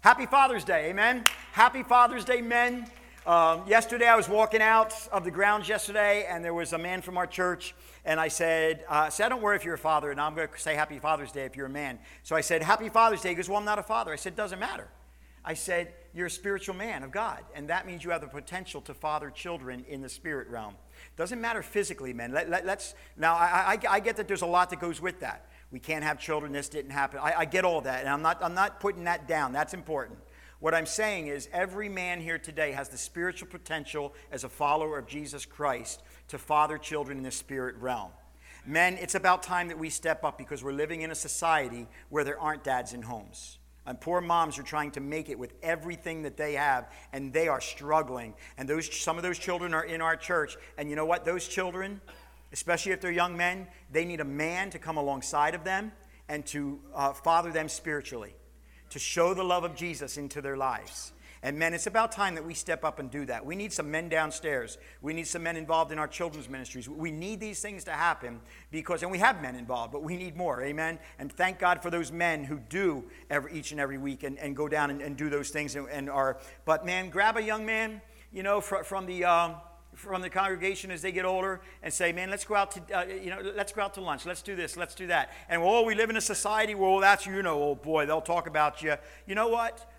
Happy Father's Day, amen? Happy Father's Day, men. Yesterday I was walking out of the grounds yesterday, and there was a man from our church, and I said, don't worry if you're a father, and I'm going to say Happy Father's Day if you're a man. So I said, Happy Father's Day. He goes, well, I'm not a father. I said, it doesn't matter. I said, you're a spiritual man of God, and that means you have the potential to father children in the spirit realm. Doesn't matter physically, men. Now, I get that there's a lot that goes with that. We can't have children. This didn't happen. I get all that, and I'm not putting that down. That's important. What I'm saying is every man here today has the spiritual potential as a follower of Jesus Christ to father children in the spirit realm. Men, it's about time that we step up because we're living in a society where there aren't dads in homes. And poor moms are trying to make it with everything that they have, and they are struggling. And some of those children are in our church. And you know what? Those children, especially if they're young men, they need a man to come alongside of them and to father them spiritually, to show the love of Jesus into their lives. And men, it's about time that we step up and do that. We need some men downstairs. We need some men involved in our children's ministries. We need these things to happen and we have men involved, but we need more, amen? And thank God for those men who do each and every week and go down and do those things but man, grab a young man, from the congregation as they get older and say, man, let's go out to lunch. Let's do this. Let's do that. And, we live in a society where, that's, oh boy, they'll talk about you. You know what?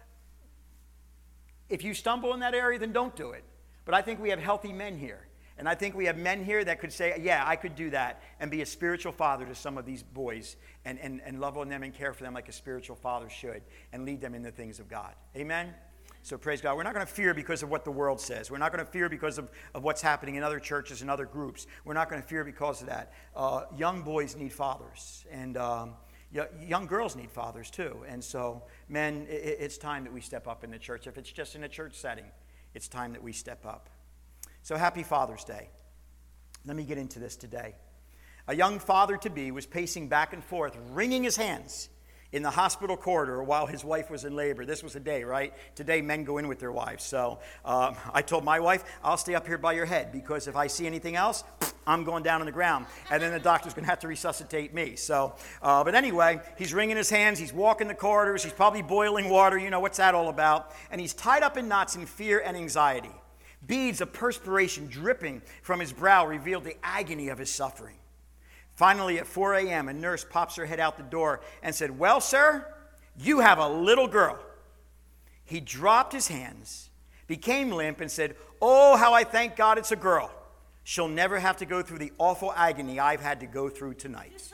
If you stumble in that area, then don't do it. But I think we have healthy men here. And I think we have men here that could say, yeah, I could do that and be a spiritual father to some of these boys and love on them and care for them like a spiritual father should and lead them in the things of God. Amen? So praise God. We're not going to fear because of what the world says. We're not going to fear because of what's happening in other churches and other groups. We're not going to fear because of that. Young boys need fathers, and young girls need fathers too. And so, men, it's time that we step up in the church. If it's just in a church setting, it's time that we step up. So happy Father's Day. Let me get into this today. A young father-to-be was pacing back and forth, wringing his hands in the hospital corridor while his wife was in labor. This was a day, right? Today, men go in with their wives. So I told my wife, I'll stay up here by your head because if I see anything else, I'm going down on the ground. And then the doctor's going to have to resuscitate me. So, but anyway, he's wringing his hands. He's walking the corridors. He's probably boiling water. You know, what's that all about? And he's tied up in knots in fear and anxiety. Beads of perspiration dripping from his brow revealed the agony of his suffering. Finally, at 4 a.m., a nurse pops her head out the door and said, well, sir, you have a little girl. He dropped his hands, became limp, and said, oh, how I thank God it's a girl. She'll never have to go through the awful agony I've had to go through tonight.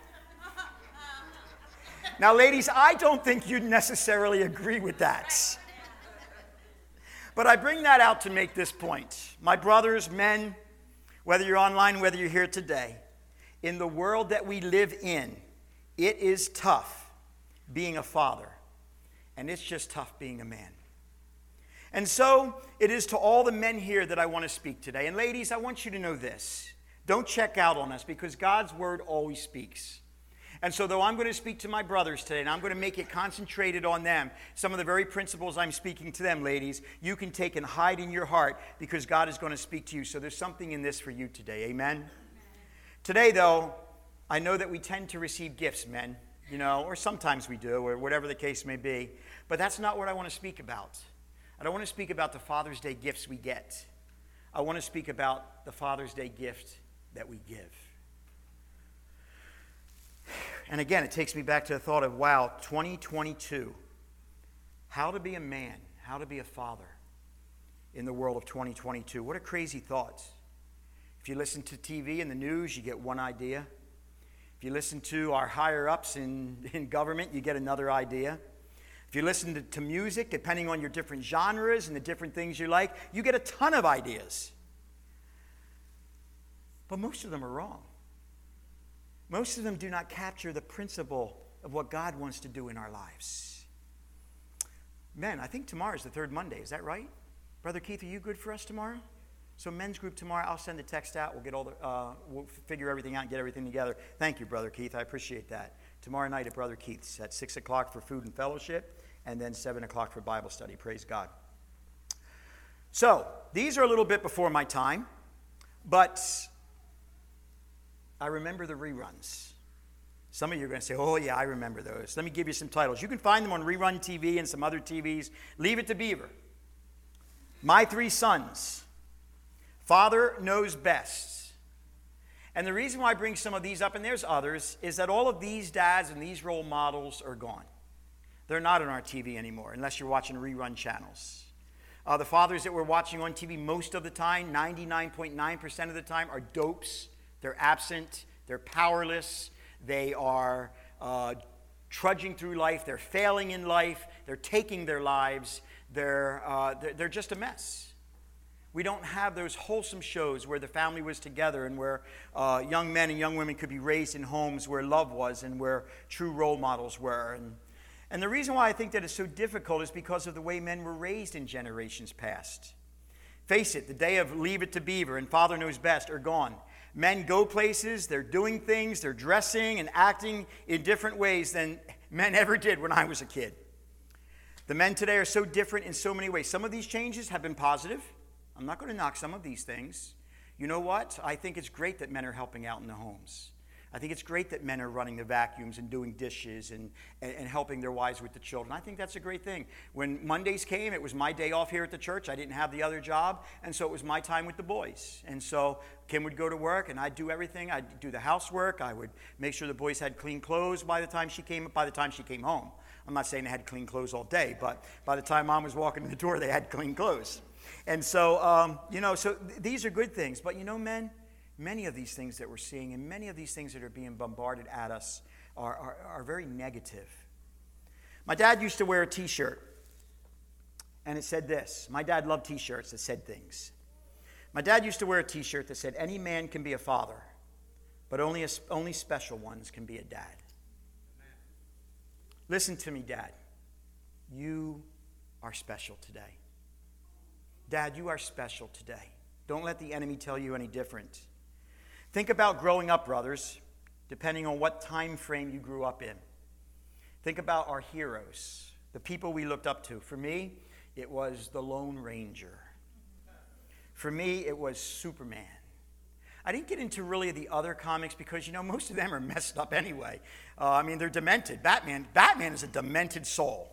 Now, ladies, I don't think you'd necessarily agree with that. But I bring that out to make this point. My brothers, men, whether you're online, whether you're here today, in the world that we live in, it is tough being a father, and it's just tough being a man. And so it is to all the men here that I want to speak today. And ladies, I want you to know this. Don't check out on us because God's word always speaks. And so though I'm going to speak to my brothers today, and I'm going to make it concentrated on them, some of the very principles I'm speaking to them, ladies, you can take and hide in your heart because God is going to speak to you. So there's something in this for you today. Amen? Today, though, I know that we tend to receive gifts, men, or sometimes we do, or whatever the case may be. But that's not what I want to speak about. I don't want to speak about the Father's Day gifts we get. I want to speak about the Father's Day gift that we give. And again, it takes me back to the thought of, 2022. How to be a man, how to be a father in the world of 2022. What a crazy thought. If you listen to TV and the news, you get one idea. If you listen to our higher-ups in government, you get another idea. If you listen to music, depending on your different genres and the different things you like, you get a ton of ideas. But most of them are wrong. Most of them do not capture the principle of what God wants to do in our lives. Men, I think tomorrow is the third Monday. Is that right? Brother Keith, are you good for us tomorrow? So men's group tomorrow, I'll send the text out. We'll get we'll figure everything out and get everything together. Thank you, Brother Keith. I appreciate that. Tomorrow night at Brother Keith's at 6 o'clock for food and fellowship, and then 7 o'clock for Bible study. Praise God. So these are a little bit before my time, but I remember the reruns. Some of you are going to say, oh, yeah, I remember those. Let me give you some titles. You can find them on Rerun TV and some other TVs. Leave It to Beaver. My Three Sons. Father Knows Best. And the reason why I bring some of these up, and there's others, is that all of these dads and these role models are gone. They're not on our TV anymore, unless you're watching rerun channels. The fathers that we're watching on TV most of the time, 99.9% of the time, are dopes. They're absent. They're powerless. They are trudging through life. They're failing in life. They're taking their lives. They're just a mess. We don't have those wholesome shows where the family was together and where young men and young women could be raised in homes where love was and where true role models were. And the reason why I think that it's so difficult is because of the way men were raised in generations past. Face it, the day of Leave It to Beaver and Father Knows Best are gone. Men go places, they're doing things, they're dressing and acting in different ways than men ever did when I was a kid. The men today are so different in so many ways. Some of these changes have been positive. I'm not going to knock some of these things. You know what? I think it's great that men are helping out in the homes. I think it's great that men are running the vacuums and doing dishes and helping their wives with the children. I think that's a great thing. When Mondays came, it was my day off here at the church. I didn't have the other job, and so it was my time with the boys. And so Kim would go to work, and I'd do everything. I'd do the housework. I would make sure the boys had clean clothes by the time she came home. I'm not saying they had clean clothes all day, but by the time Mom was walking in the door, they had clean clothes. And so, these are good things. But men, many of these things that we're seeing and many of these things that are being bombarded at us are very negative. My dad used to wear a T-shirt, and it said this. My dad loved T-shirts that said things. My dad used to wear a T-shirt that said, any man can be a father, but only special ones can be a dad. Amen. Listen to me, Dad. You are special today. Dad, you are special today. Don't let the enemy tell you any different. Think about growing up, brothers, depending on what time frame you grew up in. Think about our heroes, the people we looked up to. For me, it was the Lone Ranger. For me, it was Superman. I didn't get into really the other comics because, most of them are messed up anyway. They're demented. Batman is a demented soul.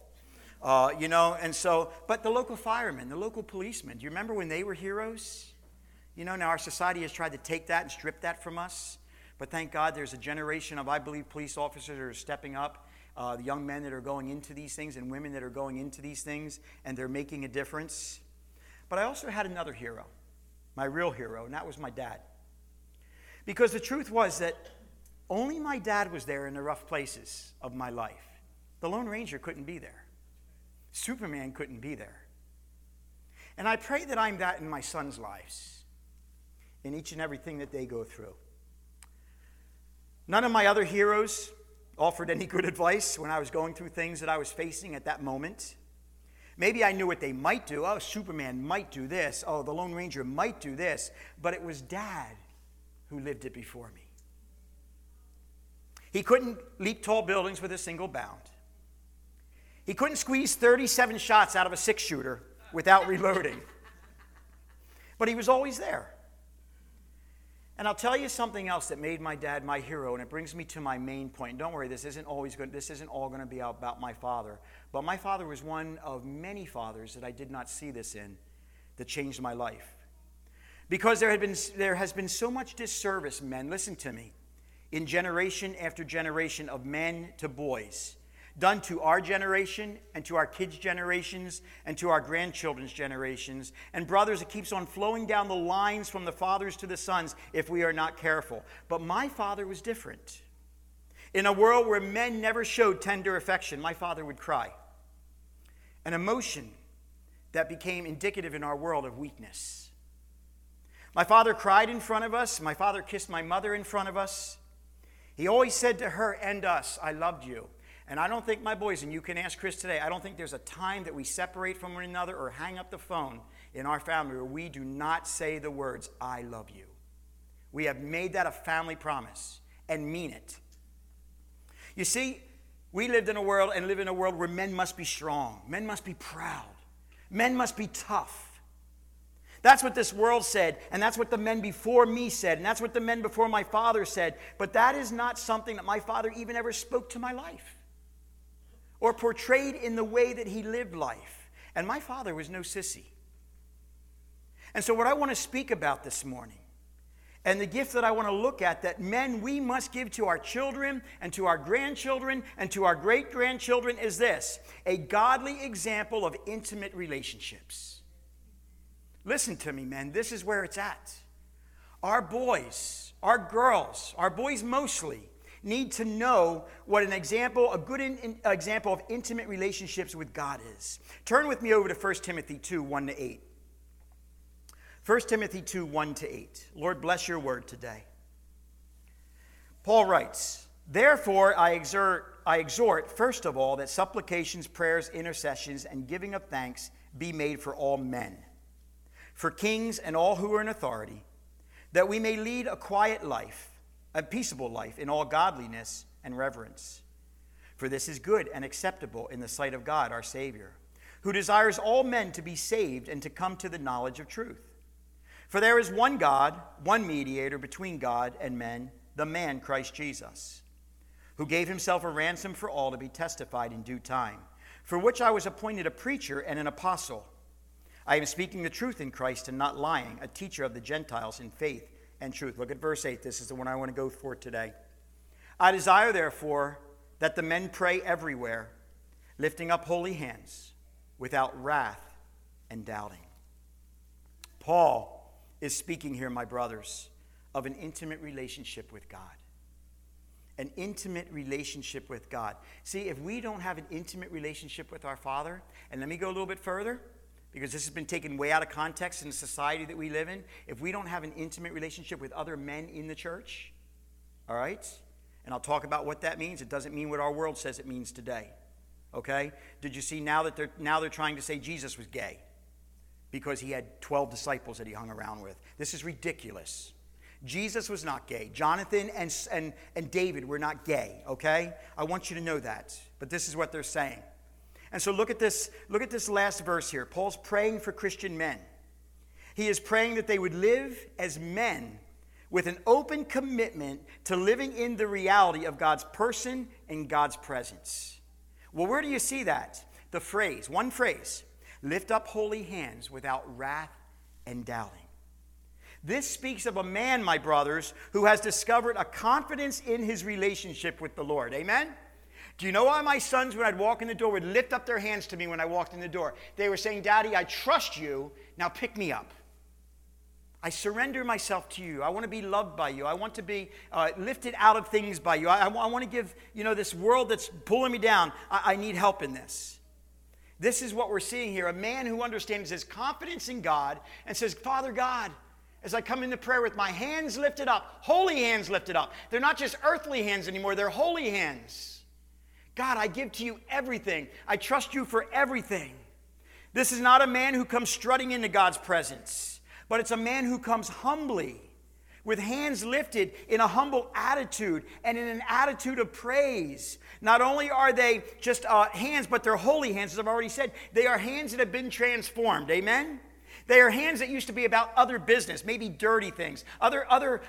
But the local firemen, the local policemen, do you remember when they were heroes? Now our society has tried to take that and strip that from us. But thank God there's a generation of, I believe, police officers that are stepping up, the young men that are going into these things and women that are going into these things, and they're making a difference. But I also had another hero, my real hero, and that was my dad. Because the truth was that only my dad was there in the rough places of my life. The Lone Ranger couldn't be there. Superman couldn't be there. And I pray that I'm that in my sons' lives, in each and everything that they go through. None of my other heroes offered any good advice when I was going through things that I was facing at that moment. Maybe I knew what they might do. Oh, Superman might do this. Oh, the Lone Ranger might do this. But it was Dad who lived it before me. He couldn't leap tall buildings with a single bound. He couldn't squeeze 37 shots out of a 6-shooter without reloading. But he was always there. And I'll tell you something else that made my dad my hero, and it brings me to my main point. Don't worry, this isn't all going to be about my father. But my father was one of many fathers that I did not see this in that changed my life. Because there has been so much disservice, men, listen to me, in generation after generation of men to boys, done to our generation and to our kids' generations and to our grandchildren's generations. And brothers, it keeps on flowing down the lines from the fathers to the sons if we are not careful. But my father was different. In a world where men never showed tender affection, my father would cry. An emotion that became indicative in our world of weakness. My father cried in front of us. My father kissed my mother in front of us. He always said to her and us, I loved you. And I don't think, my boys, and you can ask Chris today, I don't think there's a time that we separate from one another or hang up the phone in our family where we do not say the words, I love you. We have made that a family promise and mean it. You see, we lived in a world and live in a world where men must be strong. Men must be proud. Men must be tough. That's what this world said, and that's what the men before me said, and that's what the men before my father said. But that is not something that my father even ever spoke to my life or portrayed in the way that he lived life. And my father was no sissy. And so what I want to speak about this morning, and the gift that I want to look at, that men, we must give to our children and to our grandchildren and to our great-grandchildren, is this: a godly example of intimate relationships. Listen to me, men. This is where it's at. Our boys, our girls, our boys mostly, need to know what an example, a good example of intimate relationships with God is. Turn with me over to 1 Timothy 2, 1-8. 1 Timothy 2, 1-8. Lord, bless your word today. Paul writes, "Therefore I exhort, first of all, that supplications, prayers, intercessions, and giving of thanks be made for all men, for kings and all who are in authority, that we may lead a quiet life, a peaceable life, in all godliness and reverence. For this is good and acceptable in the sight of God our Savior, who desires all men to be saved and to come to the knowledge of truth. For there is one God, one mediator between God and men, the man Christ Jesus, who gave himself a ransom for all to be testified in due time, for which I was appointed a preacher and an apostle. I am speaking the truth in Christ and not lying, a teacher of the Gentiles in faith and truth." Look at verse 8. This is the one I want to go for today. "I desire, therefore, that the men pray everywhere, lifting up holy hands, without wrath and doubting." Paul is speaking here, my brothers, of an intimate relationship with God. An intimate relationship with God. See, if we don't have an intimate relationship with our Father, and let me go a little bit further, because this has been taken way out of context in the society that we live in. If we don't have an intimate relationship with other men in the church, all right? And I'll talk about what that means. It doesn't mean what our world says it means today, okay? Did you see now that they're trying to say Jesus was gay because he had 12 disciples that he hung around with? This is ridiculous. Jesus was not gay. Jonathan and David were not gay, okay? I want you to know that. But this is what they're saying. And so look at this last verse here. Paul's praying for Christian men. He is praying that they would live as men with an open commitment to living in the reality of God's person and God's presence. Well, where do you see that? The phrase, one phrase, "lift up holy hands without wrath and doubting." This speaks of a man, my brothers, who has discovered a confidence in his relationship with the Lord. Amen? Do you know why my sons, when I'd walk in the door, would lift up their hands to me when I walked in the door? They were saying, "Daddy, I trust you. Now pick me up. I surrender myself to you. I want to be loved by you. I want to be lifted out of things by you. I want to give, this world that's pulling me down, I need help in this." This is what we're seeing here. A man who understands his confidence in God and says, "Father God, as I come into prayer with my hands lifted up, holy hands lifted up. They're not just earthly hands anymore. They're holy hands. God, I give to you everything. I trust you for everything." This is not a man who comes strutting into God's presence, but it's a man who comes humbly, with hands lifted in a humble attitude and in an attitude of praise. Not only are they just hands, but they're holy hands, as I've already said. They are hands that have been transformed. Amen? They are hands that used to be about other business, maybe dirty things, other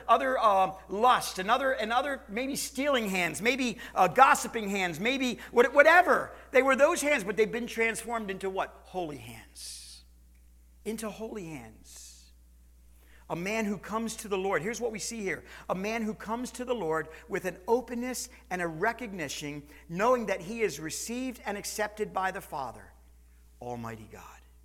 lust, and other maybe stealing hands, maybe gossiping hands, maybe whatever. They were those hands, but they've been transformed into what? Holy hands. Into holy hands. A man who comes to the Lord. Here's what we see here. A man who comes to the Lord with an openness and a recognition, knowing that he is received and accepted by the Father, Almighty God.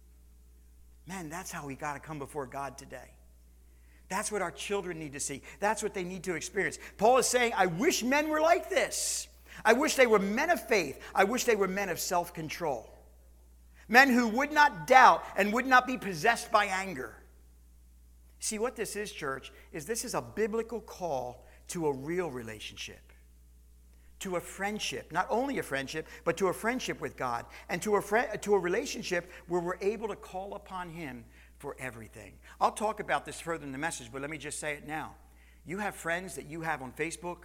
Man, that's how we got to come before God today. That's what our children need to see. That's what they need to experience. Paul is saying, I wish men were like this. I wish they were men of faith. I wish they were men of self-control. Men who would not doubt and would not be possessed by anger. See, what this is, church, is this is a biblical call to a real relationship. To a friendship, not only a friendship, but to a friendship with God, and to a relationship where we're able to call upon Him for everything. I'll talk about this further in the message, but let me just say it now. You have friends that you have on Facebook,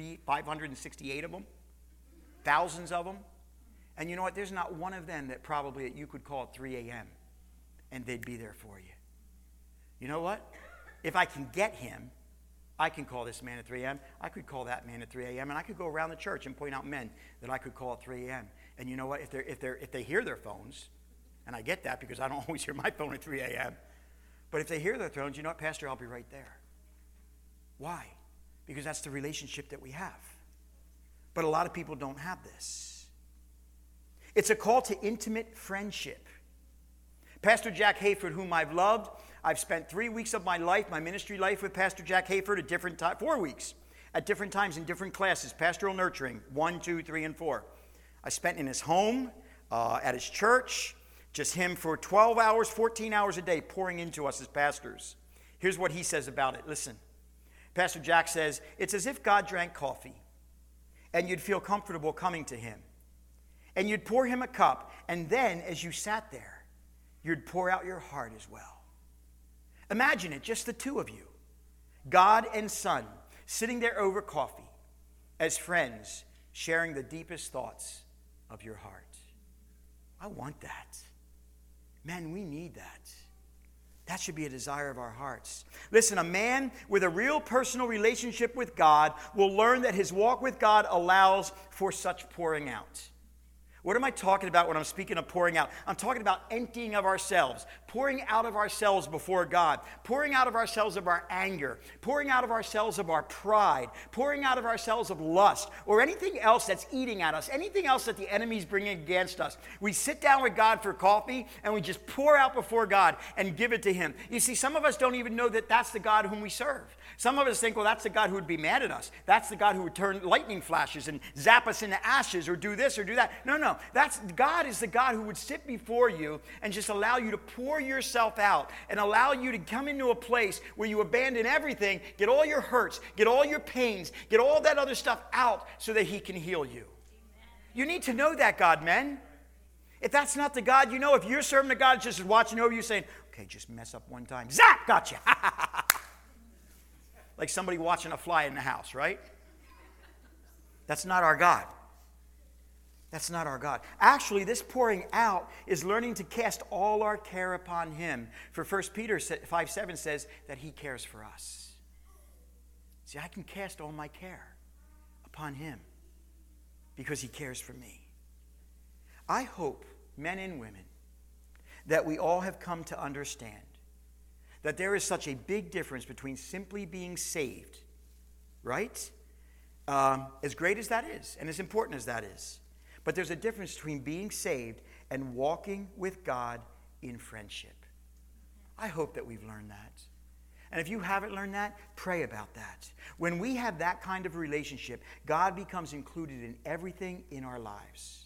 568 of them, thousands of them, and you know what? There's not one of them that probably that you could call at 3 a.m. and they'd be there for you. You know what? If I can get him, I can call this man at 3 a.m. I could call that man at 3 a.m. And I could go around the church and point out men that I could call at 3 a.m. And you know what? If they hear their phones, and I get that because I don't always hear my phone at 3 a.m., but if they hear their phones, you know what, Pastor, I'll be right there. Why? Because that's the relationship that we have. But a lot of people don't have this. It's a call to intimate friendship. Pastor Jack Hayford, whom I've loved, I've spent 3 weeks of my life, my ministry life, with Pastor Jack Hayford at different times, 4 weeks, at different times in different classes, pastoral nurturing, 1, 2, 3, and 4. I spent in his home, at his church, just him for 12 hours, 14 hours a day, pouring into us as pastors. Here's what he says about it. Listen, Pastor Jack says, it's as if God drank coffee, and you'd feel comfortable coming to him. And you'd pour him a cup, and then, as you sat there, you'd pour out your heart as well. Imagine it, just the two of you, God and Son, sitting there over coffee, as friends, sharing the deepest thoughts of your heart. I want that. Man, we need that. That should be a desire of our hearts. Listen, a man with a real personal relationship with God will learn that his walk with God allows for such pouring out. What am I talking about when I'm speaking of pouring out? I'm talking about emptying of ourselves, pouring out of ourselves before God, pouring out of ourselves of our anger, pouring out of ourselves of our pride, pouring out of ourselves of lust, or anything else that's eating at us, anything else that the enemy's bringing against us. We sit down with God for coffee, and we just pour out before God and give it to him. You see, some of us don't even know that that's the God whom we serve. Some of us think, well, that's the God who would be mad at us. That's the God who would turn lightning flashes and zap us into ashes or do this or do that. No. God is the God who would sit before you and just allow you to pour yourself out and allow you to come into a place where you abandon everything, get all your hurts, get all your pains, get all that other stuff out so that he can heal you. You need to know that God, men. If that's not the God you know, if you're serving a God that's just watching over you saying, okay, just mess up one time, zap, gotcha. Like somebody watching a fly in the house, right? That's not our God. That's not our God. Actually, this pouring out is learning to cast all our care upon him. For 1 Peter 5:7 says that he cares for us. See, I can cast all my care upon him because he cares for me. I hope, men and women, that we all have come to understand that there is such a big difference between simply being saved, right? As great as that is, and as important as that is. But there's a difference between being saved and walking with God in friendship. I hope that we've learned that. And if you haven't learned that, pray about that. When we have that kind of relationship, God becomes included in everything in our lives.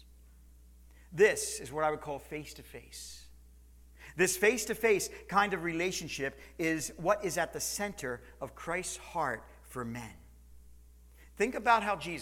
This is what I would call face-to-face. This face-to-face kind of relationship is what is at the center of Christ's heart for men. Think about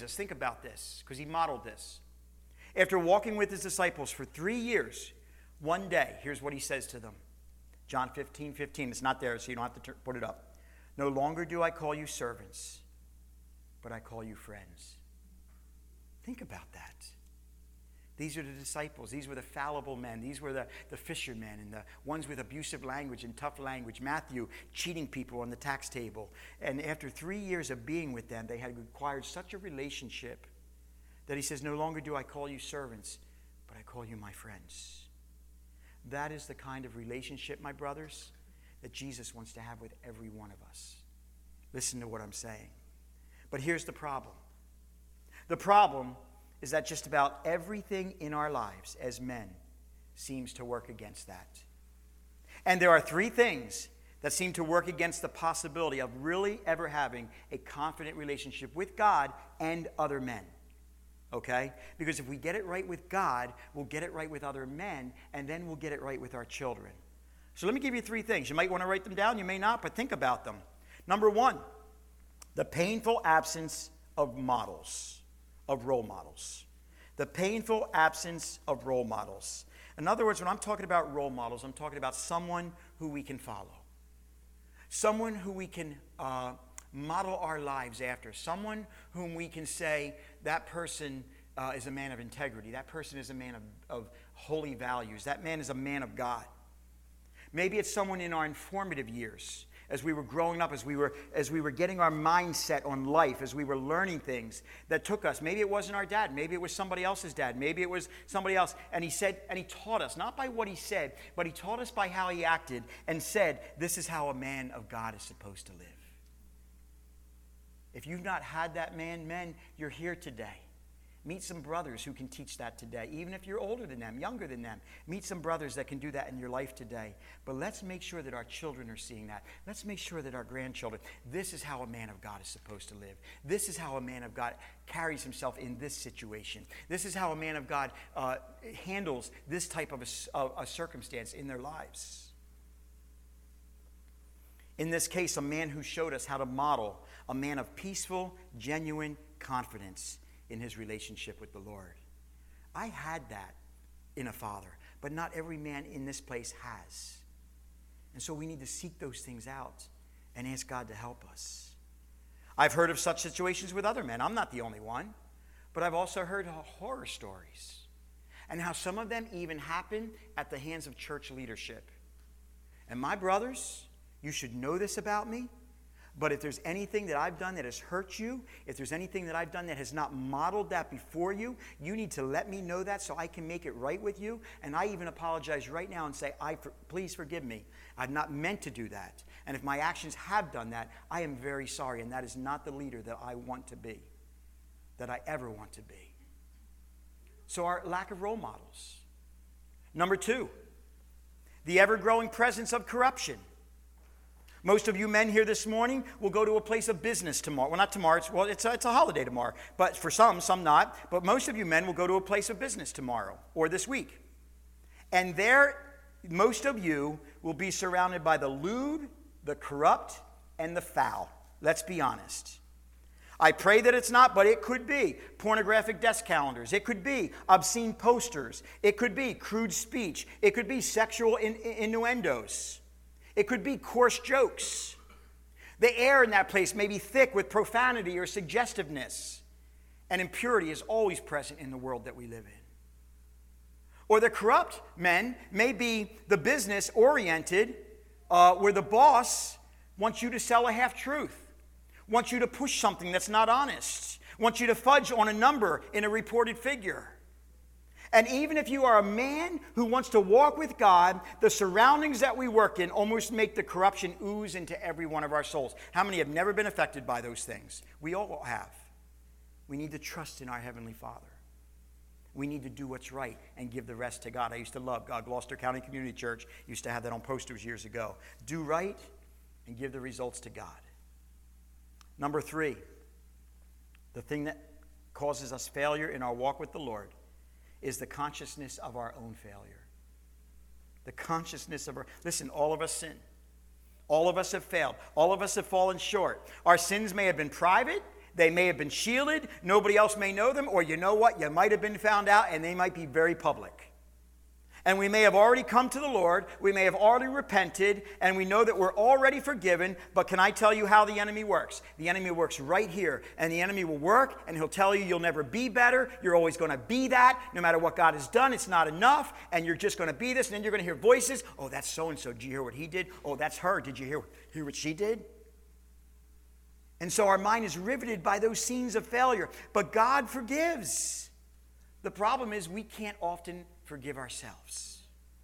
this, because he modeled this. After walking with his disciples for 3 years, one day, here's what he says to them. John 15:15. It's not there, so you don't have to put it up. No longer do I call you servants, but I call you friends. Think about that. These are the disciples. These were the fallible men. These were the fishermen and the ones with abusive language and tough language. Matthew cheating people on the tax table. And after 3 years of being with them, they had acquired such a relationship that he says, no longer do I call you servants, but I call you my friends. That is the kind of relationship, my brothers, that Jesus wants to have with every one of us. Listen to what I'm saying. But here's the problem. The problem is that just about everything in our lives as men seems to work against that. And there are 3 things that seem to work against the possibility of really ever having a confident relationship with God and other men. Okay? Because if we get it right with God, we'll get it right with other men, and then we'll get it right with our children. So let me give you 3 things. You might want to write them down, you may not, but think about them. Number 1, the painful absence of models, of role models. The painful absence of role models. In other words, when I'm talking about role models, I'm talking about someone who we can follow. Someone who we can model our lives after. Someone whom we can say, that person is a man of integrity. That person is a man of holy values. That man is a man of God. Maybe it's someone in our informative years, as we were growing up, as we were getting our mindset on life, as we were learning things that took us. Maybe it wasn't our dad. Maybe it was somebody else's dad. Maybe it was somebody else. And he said, and he taught us, not by what he said, but he taught us by how he acted and said, this is how a man of God is supposed to live. If you've not had that man, men, you're here today. Meet some brothers who can teach that today. Even if you're older than them, younger than them, meet some brothers that can do that in your life today. But let's make sure that our children are seeing that. Let's make sure that our grandchildren, this is how a man of God is supposed to live. This is how a man of God carries himself in this situation. This is how a man of God handles this type of a circumstance in their lives. In this case, a man who showed us how to model a man of peaceful, genuine confidence in his relationship with the Lord. I had that in a father, but not every man in this place has. And so we need to seek those things out and ask God to help us. I've heard of such situations with other men. I'm not the only one, but I've also heard horror stories and how some of them even happen at the hands of church leadership. And my brothers, you should know this about me. But if there's anything that I've done that has hurt you, if there's anything that I've done that has not modeled that before you, you need to let me know that so I can make it right with you. And I even apologize right now and say, please forgive me. I've not meant to do that. And if my actions have done that, I am very sorry. And that is not the leader that I want to be, that I ever want to be. So our lack of role models. Number 2, the ever-growing presence of corruption. Most of you men here this morning will go to a place of business tomorrow. Well, not tomorrow. It's a holiday tomorrow. But for some not. But most of you men will go to a place of business tomorrow or this week. And there, most of you will be surrounded by the lewd, the corrupt, and the foul. Let's be honest. I pray that it's not, but it could be pornographic desk calendars. It could be obscene posters. It could be crude speech. It could be sexual innuendos. It could be coarse jokes. The air in that place may be thick with profanity or suggestiveness. And impurity is always present in the world that we live in. Or the corrupt men may be the business-oriented, where the boss wants you to sell a half-truth, wants you to push something that's not honest, wants you to fudge on a number in a reported figure. And even if you are a man who wants to walk with God, the surroundings that we work in almost make the corruption ooze into every one of our souls. How many have never been affected by those things? We all have. We need to trust in our Heavenly Father. We need to do what's right and give the rest to God. I used to love Gloucester County Community Church. Used to have that on posters years ago. Do right and give the results to God. Number 3, the thing that causes us failure in our walk with the Lord is the consciousness of our own failure. The consciousness of listen, all of us sin. All of us have failed. All of us have fallen short. Our sins may have been private. They may have been shielded. Nobody else may know them. Or you know what? You might have been found out and they might be very public. And we may have already come to the Lord. We may have already repented. And we know that we're already forgiven. But can I tell you how the enemy works? The enemy works right here. And the enemy will work and he'll tell you you'll never be better. You're always going to be that. No matter what God has done, it's not enough. And you're just going to be this. And then you're going to hear voices. Oh, that's so-and-so. Did you hear what he did? Oh, that's her. Did you hear what she did? And so our mind is riveted by those scenes of failure. But God forgives. The problem is we can't often forgive ourselves.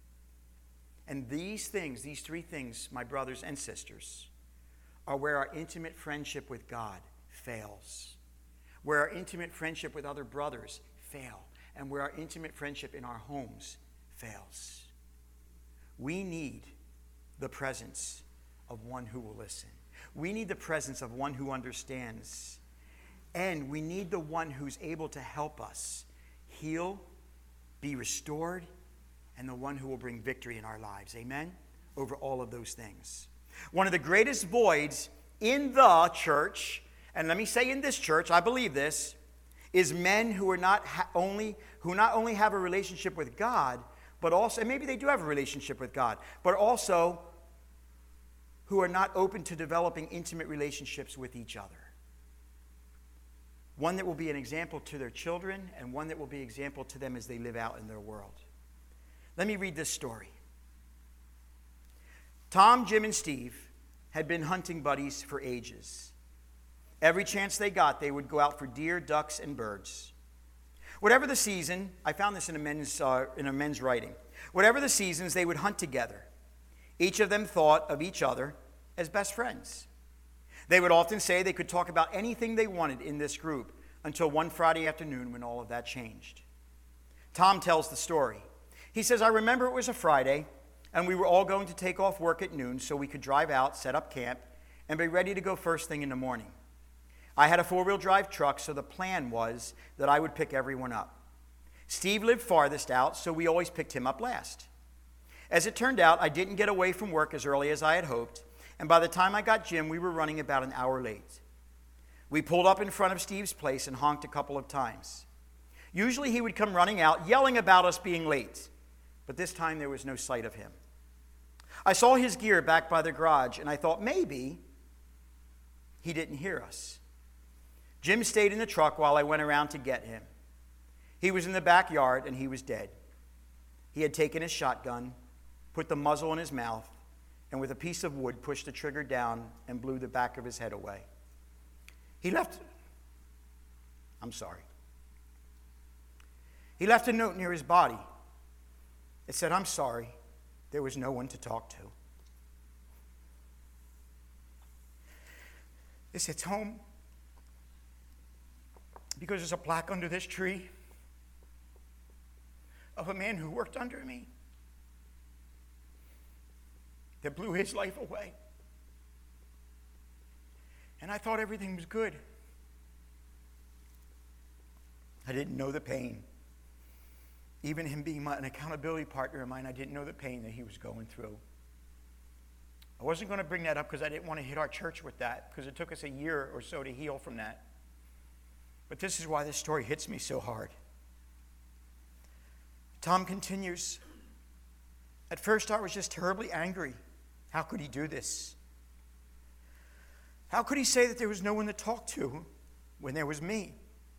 And these 3 things, my brothers and sisters, are where our intimate friendship with God fails, where our intimate friendship with other brothers fail, and where our intimate friendship in our homes fails. We need the presence of one who will listen. We need the presence of one who understands. And we need the one who's able to help us heal, be restored, and the one who will bring victory in our lives. Amen? Over all of those things. One of the greatest voids in the church, and let me say in this church, I believe this, is men who are not only have a relationship with God, but also, and maybe they do have a relationship with God, but also who are not open to developing intimate relationships with each other. One that will be an example to their children, and one that will be an example to them as they live out in their world. Let me read this story. Tom, Jim, and Steve had been hunting buddies for ages. Every chance they got, they would go out for deer, ducks, and birds. Whatever the season, I found this in a men's writing. Whatever the seasons, they would hunt together. Each of them thought of each other as best friends. They would often say they could talk about anything they wanted in this group until one Friday afternoon when all of that changed. Tom tells the story. He says, I remember it was a Friday, and we were all going to take off work at noon so we could drive out, set up camp, and be ready to go first thing in the morning. I had a four-wheel drive truck, so the plan was that I would pick everyone up. Steve lived farthest out, so we always picked him up last. As it turned out, I didn't get away from work as early as I had hoped, and by the time I got Jim, we were running about an hour late. We pulled up in front of Steve's place and honked a couple of times. Usually he would come running out, yelling about us being late, but this time there was no sight of him. I saw his gear back by the garage, and I thought maybe he didn't hear us. Jim stayed in the truck while I went around to get him. He was in the backyard, and he was dead. He had taken his shotgun, put the muzzle in his mouth, and with a piece of wood pushed the trigger down and blew the back of his head away. He left a note near his body. It said, I'm sorry, there was no one to talk to. This hits home because there's a plaque under this tree of a man who worked under me that blew his life away. And I thought everything was good. I didn't know the pain. Even him being an accountability partner of mine, I didn't know the pain that he was going through. I wasn't going to bring that up because I didn't want to hit our church with that, because it took us a year or so to heal from that. But this is why this story hits me so hard. Tom continues, at first I was just terribly angry. How could he do this? How could he say that there was no one to talk to when there was me?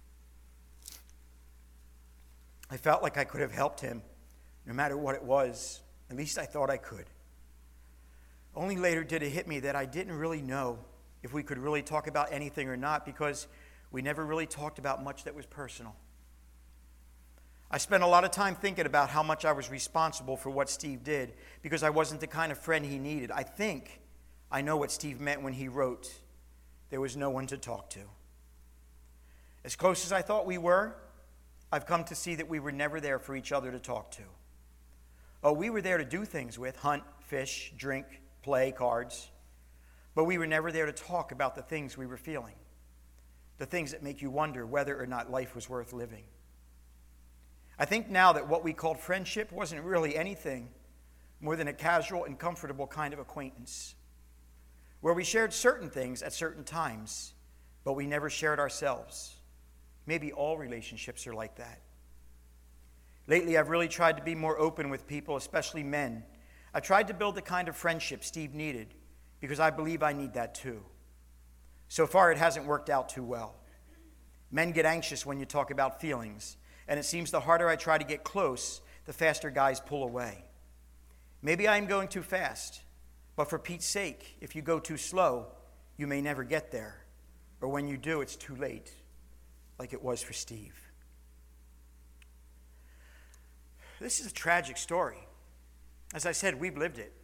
I felt like I could have helped him, no matter what it was. At least I thought I could. Only later did it hit me that I didn't really know if we could really talk about anything or not, because we never really talked about much that was personal. I spent a lot of time thinking about how much I was responsible for what Steve did, because I wasn't the kind of friend he needed. I think I know what Steve meant when he wrote, there was no one to talk to. As close as I thought we were, I've come to see that we were never there for each other to talk to. Oh, we were there to do things with, hunt, fish, drink, play cards. But we were never there to talk about the things we were feeling, the things that make you wonder whether or not life was worth living. I think now that what we called friendship wasn't really anything more than a casual and comfortable kind of acquaintance, where we shared certain things at certain times, but we never shared ourselves. Maybe all relationships are like that. Lately, I've really tried to be more open with people, especially men. I tried to build the kind of friendship Steve needed, because I believe I need that too. So far, it hasn't worked out too well. Men get anxious when you talk about feelings, and it seems the harder I try to get close, the faster guys pull away. Maybe I am going too fast, but for Pete's sake, if you go too slow, you may never get there. Or when you do, it's too late, like it was for Steve. This is a tragic story. As I said, we've lived it.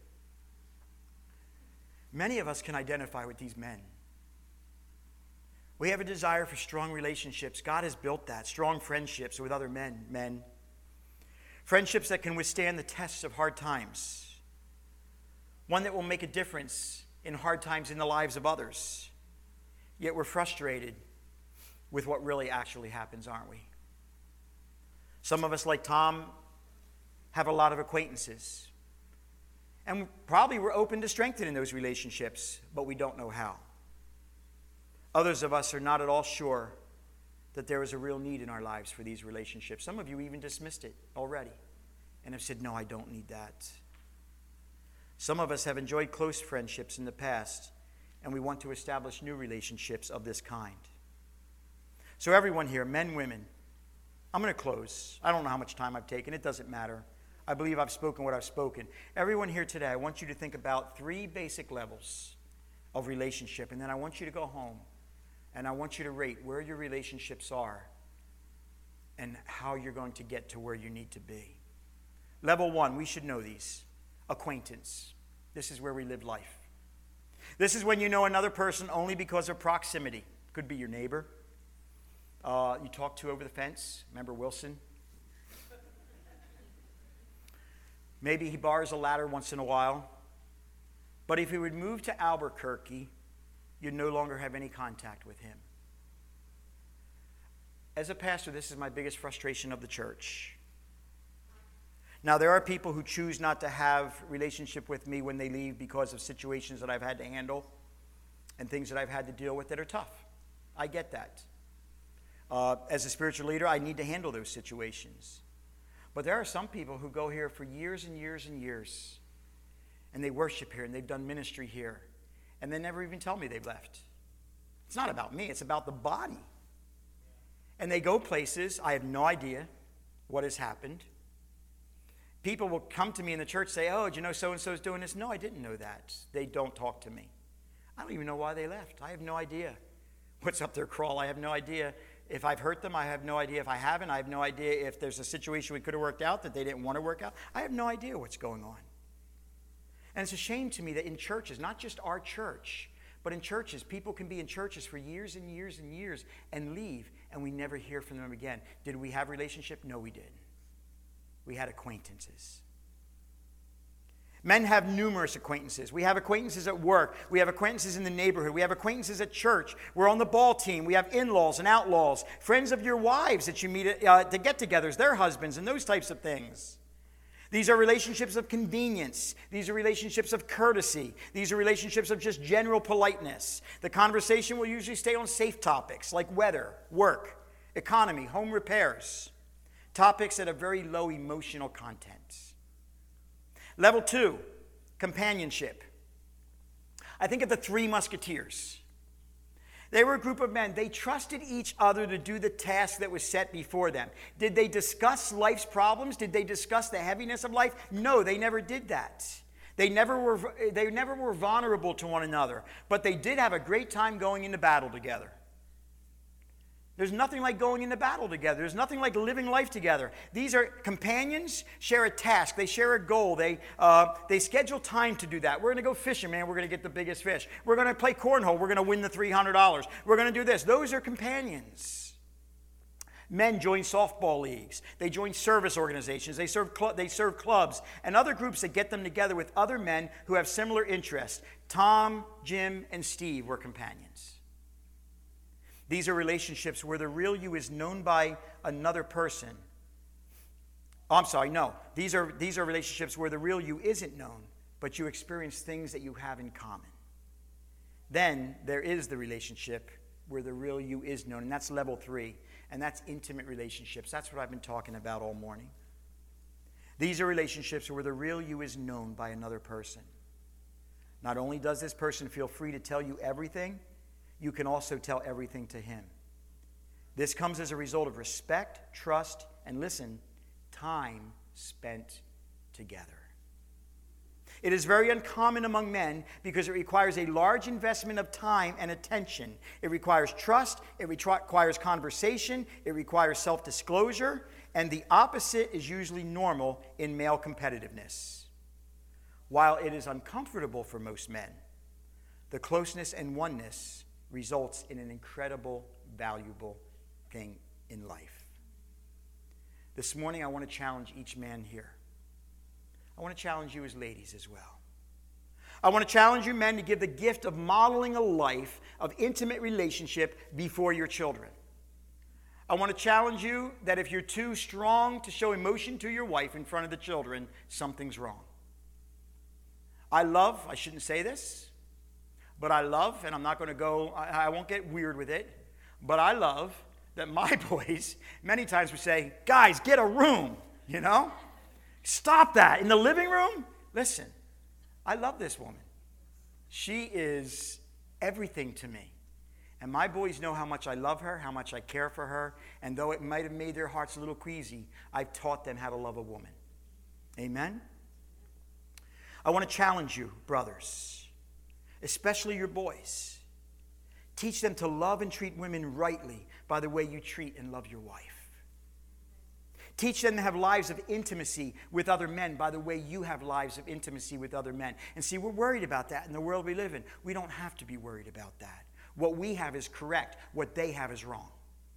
Many of us can identify with these men. We have a desire for strong relationships. God has built that, strong friendships with other men. Friendships that can withstand the tests of hard times. One that will make a difference in hard times in the lives of others. Yet we're frustrated with what really actually happens, aren't we? Some of us, like Tom, have a lot of acquaintances. And probably we're open to strengthening those relationships, but we don't know how. Others of us are not at all sure that there is a real need in our lives for these relationships. Some of you even dismissed it already and have said, no, I don't need that. Some of us have enjoyed close friendships in the past, and we want to establish new relationships of this kind. So everyone here, men, women, I'm going to close. I don't know how much time I've taken. It doesn't matter. I believe I've spoken what I've spoken. Everyone here today, I want you to think about 3 basic levels of relationship, and then I want you to go home, and I want you to rate where your relationships are and how you're going to get to where you need to be. Level 1, we should know these. Acquaintance. This is where we live life. This is when you know another person only because of proximity. Could be your neighbor. You talk to over the fence. Remember Wilson? Maybe he borrows a ladder once in a while. But if he would move to Albuquerque, you'd no longer have any contact with him. As a pastor, this is my biggest frustration of the church. Now, there are people who choose not to have relationship with me when they leave because of situations that I've had to handle and things that I've had to deal with that are tough. I get that. As a spiritual leader, I need to handle those situations. But there are some people who go here for years and years and years, and they worship here, and they've done ministry here, and they never even tell me they've left. It's not about me. It's about the body. And they go places. I have no idea what has happened. People will come to me in the church and say, oh, did you know so-and-so's doing this? No, I didn't know that. They don't talk to me. I don't even know why they left. I have no idea what's up their crawl. I have no idea if I've hurt them. I have no idea if I haven't. I have no idea if there's a situation we could have worked out that they didn't want to work out. I have no idea what's going on. And it's a shame to me that in churches, not just our church, but in churches, people can be in churches for years and years and years and leave, and we never hear from them again. Did we have a relationship? No, we didn't. We had acquaintances. Men have numerous acquaintances. We have acquaintances at work. We have acquaintances in the neighborhood. We have acquaintances at church. We're on the ball team. We have in-laws and outlaws, friends of your wives that you meet at the get-togethers, their husbands, and those types of things. These are relationships of convenience. These are relationships of courtesy. These are relationships of just general politeness. The conversation will usually stay on safe topics like weather, work, economy, home repairs. Topics that have very low emotional content. Level 2, companionship. I think of the 3 Musketeers. They were a group of men. They trusted each other to do the task that was set before them. Did they discuss life's problems? Did they discuss the heaviness of life? No, they never did that. They never were vulnerable to one another. But they did have a great time going into battle together. There's nothing like going into battle together. There's nothing like living life together. These are companions, share a task. They share a goal. They schedule time to do that. We're going to go fishing, man. We're going to get the biggest fish. We're going to play cornhole. We're going to win the $300. We're going to do this. Those are companions. Men join softball leagues. They join service organizations. They serve clubs and other groups that get them together with other men who have similar interests. Tom, Jim, and Steve were companions. These are relationships where the real you is known by another person. These are relationships where the real you isn't known, but you experience things that you have in common. Then there is the relationship where the real you is known, and that's level 3, and that's intimate relationships. That's what I've been talking about all morning. These are relationships where the real you is known by another person. Not only does this person feel free to tell you everything, you can also tell everything to him. This comes as a result of respect, trust, and listen, time spent together. It is very uncommon among men because it requires a large investment of time and attention. It requires trust, it requires conversation, it requires self-disclosure, and the opposite is usually normal in male competitiveness. While it is uncomfortable for most men, the closeness and oneness results in an incredible, valuable thing in life. This morning, I want to challenge each man here. I want to challenge you as ladies as well. I want to challenge you men to give the gift of modeling a life of intimate relationship before your children. I want to challenge you that if you're too strong to show emotion to your wife in front of the children, something's wrong. I shouldn't say this, but I love, and I'm not going to go, I won't get weird with it, but I love that my boys many times would say, guys, get a room, Stop that. In the living room, listen, I love this woman. She is everything to me. And my boys know how much I love her, how much I care for her, and though it might have made their hearts a little queasy, I've taught them how to love a woman. Amen? I want to challenge you, brothers, especially your boys. Teach them to love and treat women rightly by the way you treat and love your wife. Teach them to have lives of intimacy with other men by the way you have lives of intimacy with other men. And see, we're worried about that in the world we live in. We don't have to be worried about that. What we have is correct. What they have is wrong.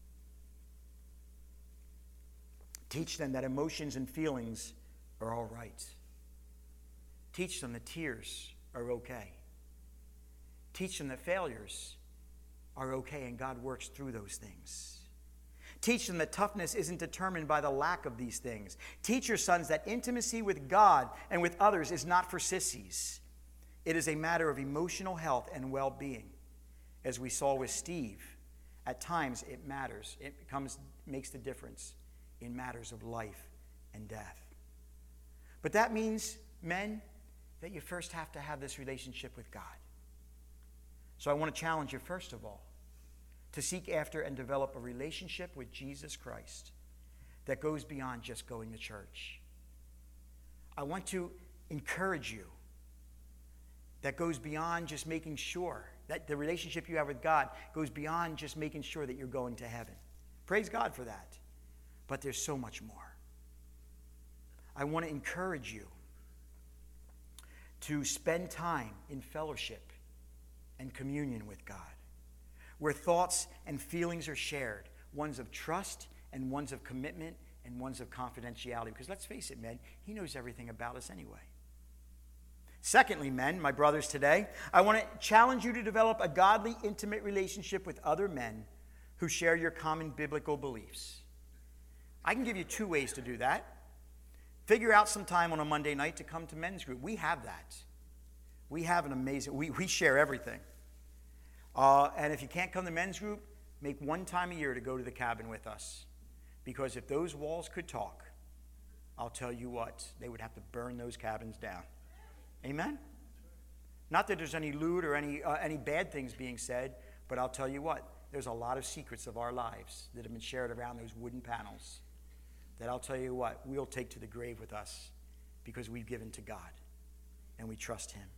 Teach them that emotions and feelings are all right. Teach them that tears are okay. Teach them that failures are okay and God works through those things. Teach them that toughness isn't determined by the lack of these things. Teach your sons that intimacy with God and with others is not for sissies. It is a matter of emotional health and well-being. As we saw with Steve, at times it matters. It makes the difference in matters of life and death. But that means, men, that you first have to have this relationship with God. So I want to challenge you, first of all, to seek after and develop a relationship with Jesus Christ that goes beyond just going to church. I want to encourage you that goes beyond just making sure that the relationship you have with God goes beyond just making sure that you're going to heaven. Praise God for that. But there's so much more. I want to encourage you to spend time in fellowship and communion with God, where thoughts and feelings are shared, ones of trust and ones of commitment and ones of confidentiality. Because let's face it, men, he knows everything about us anyway. Secondly, men, my brothers today, I want to challenge you to develop a godly, intimate relationship with other men who share your common biblical beliefs. I can give you 2 ways to do that. Figure out some time on a Monday night to come to men's group. We have that. We have an amazing, we share everything. And if you can't come to men's group, make one time a year to go to the cabin with us. Because if those walls could talk, I'll tell you what, they would have to burn those cabins down. Amen? Not that there's any lewd or any bad things being said, but I'll tell you what, there's a lot of secrets of our lives that have been shared around those wooden panels that I'll tell you what, we'll take to the grave with us because we've given to God and we trust him.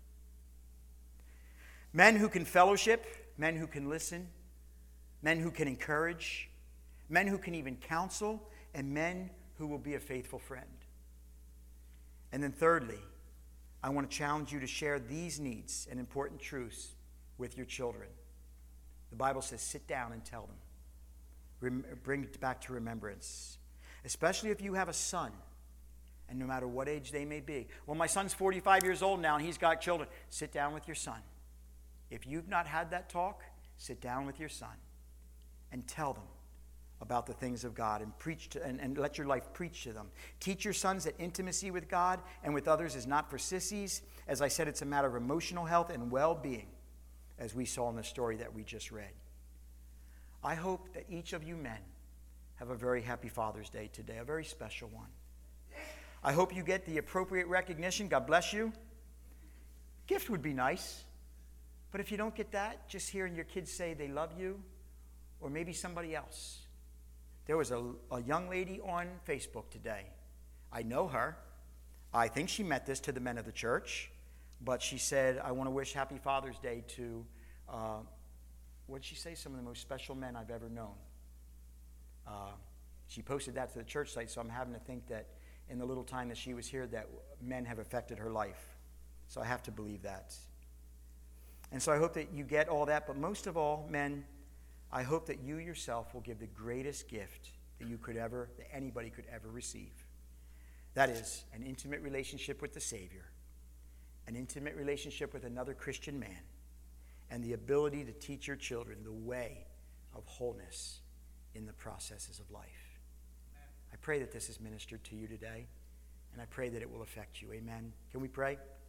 Men who can fellowship, men who can listen, men who can encourage, men who can even counsel, and men who will be a faithful friend. And then thirdly, I want to challenge you to share these needs and important truths with your children. The Bible says, sit down and tell them. Bring it back to remembrance. Especially if you have a son, and no matter what age they may be. Well, my son's 45 years old now, and he's got children. Sit down with your son. If you've not had that talk, sit down with your son and tell them about the things of God and preach to, and let your life preach to them. Teach your sons that intimacy with God and with others is not for sissies. As I said, it's a matter of emotional health and well-being, as we saw in the story that we just read. I hope that each of you men have a very happy Father's Day today, a very special one. I hope you get the appropriate recognition. God bless you. Gift would be nice. But if you don't get that, just hearing your kids say they love you, or maybe somebody else. There was a young lady on Facebook today. I know her. I think she meant this to the men of the church, but she said, I want to wish Happy Father's Day to, what did she say? Some of the most special men I've ever known. She posted that to the church site, so I'm having to think that in the little time that she was here that men have affected her life. So I have to believe that. And so I hope that you get all that, but most of all, men, I hope that you yourself will give the greatest gift that anybody could ever receive. That is, an intimate relationship with the Savior, an intimate relationship with another Christian man, and the ability to teach your children the way of wholeness in the processes of life. I pray that this is ministered to you today, and I pray that it will affect you. Amen. Can we pray?